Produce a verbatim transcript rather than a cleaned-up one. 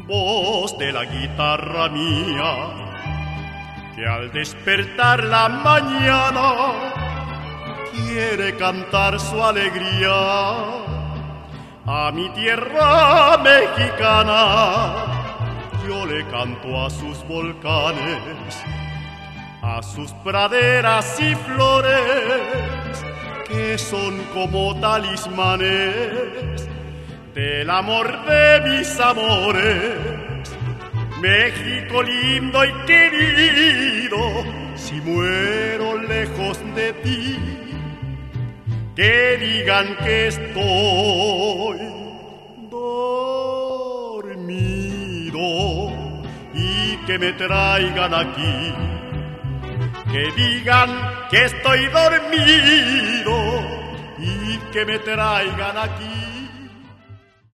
voz de la guitarra mía, que al despertar la mañana quiere cantar su alegría a mi tierra mexicana. Yo le canto a sus volcanes, a sus praderas y flores, que son como talismanes del amor de mis amores. México lindo y querido, si muero lejos de ti, que digan que estoy dormido y que me traigan aquí. Que digan que estoy dormido y que me traigan aquí.